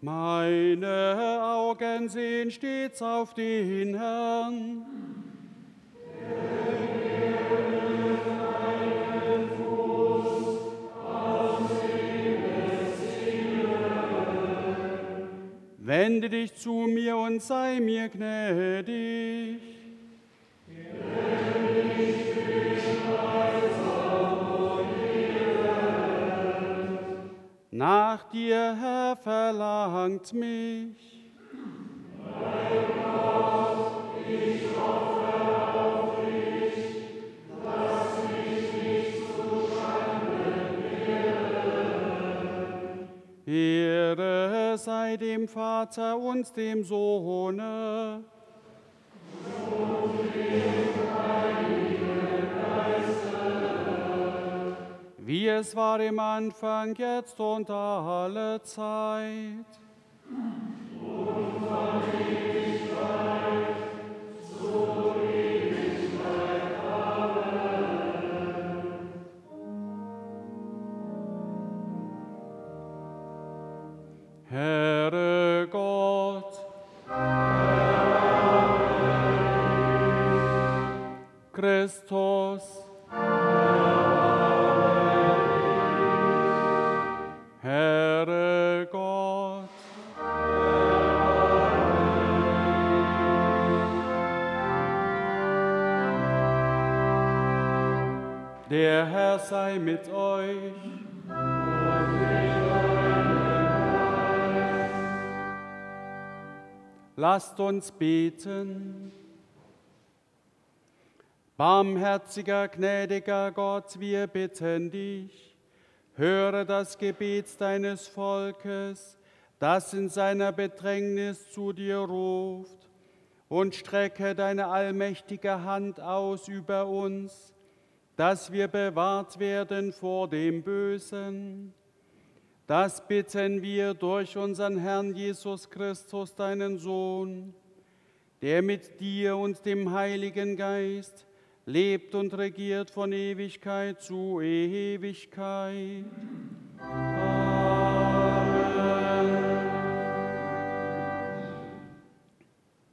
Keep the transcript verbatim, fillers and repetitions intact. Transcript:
Meine Augen sehen stets auf den Herrn. Wende dich zu mir und sei mir gnädig. Nach dir, Herr, verlangt mich. Mein Gott, ich hoffe auf dich, lass mich nicht zu Schanden werden. Ehre sei dem Vater und dem Sohne und dem Heiligen Geiste, wie es war im Anfang, jetzt und alle Zeit. Und von Ewigkeit zu Ewigkeit. Amen. Herr Gott, Christus, Herr Gott, der Herr sei mit euch. Lasst uns beten. Barmherziger, gnädiger Gott, wir bitten dich, höre das Gebet deines Volkes, das in seiner Bedrängnis zu dir ruft, und strecke deine allmächtige Hand aus über uns, dass wir bewahrt werden vor dem Bösen. Das bitten wir durch unseren Herrn Jesus Christus, deinen Sohn, der mit dir und dem Heiligen Geist lebt und regiert von Ewigkeit zu Ewigkeit.